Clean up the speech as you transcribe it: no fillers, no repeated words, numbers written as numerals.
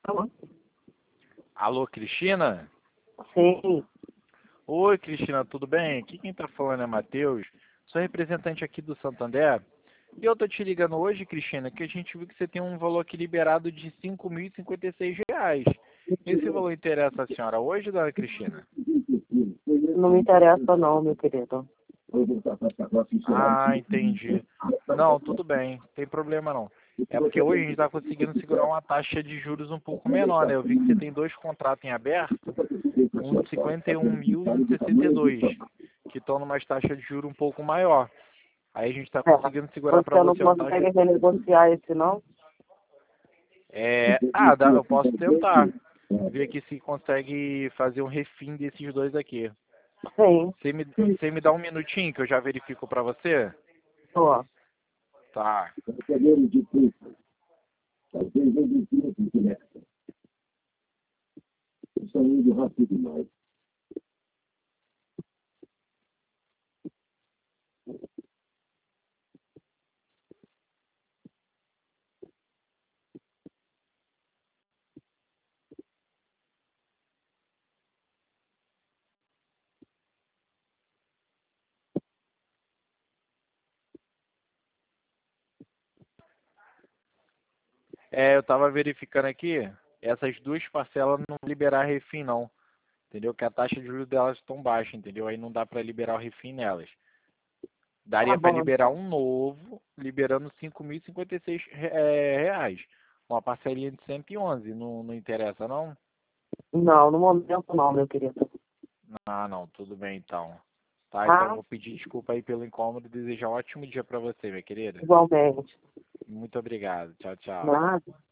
Alô, Cristina? Sim. Oi, Cristina, tudo bem? Aqui quem tá falando é Matheus, sou representante aqui do Santander. E eu tô te ligando hoje, Cristina, que a gente viu que você tem um valor aqui liberado de R$ 5.056. Esse valor interessa a senhora hoje, dona Cristina? Não me interessa não, meu querido. Ah, entendi. Não, tudo bem, não tem problema não. É porque hoje a gente está conseguindo segurar uma taxa de juros um pouco menor, né? Eu vi que você tem dois contratos em aberto, um de 51 mil e um de 62, que estão numa taxa de juros um pouco maior. Aí a gente está É. conseguindo segurar para Você não você uma taxa. consegue renegociar esse, não? Eu posso tentar ver aqui se consegue fazer um refim desses dois aqui. Sim. Você me dá um minutinho que eu já verifico para você? Tô. Tá. Eu estava verificando aqui, essas duas parcelas não vão liberar refim não, entendeu? Que a taxa de juros delas estão baixa, entendeu? Aí não dá para liberar o refim nelas. Tá Daria para bom. liberar um novo, liberando R$ 5.056, reais. Uma parcelinha de 111, não interessa não? Não, no momento não, meu querido. Ah, não, tudo bem então. Tá, então eu Tá? vou pedir desculpa aí pelo incômodo e desejar um ótimo dia para você, minha querida. Igualmente. Muito obrigado. Tchau, tchau. Nada.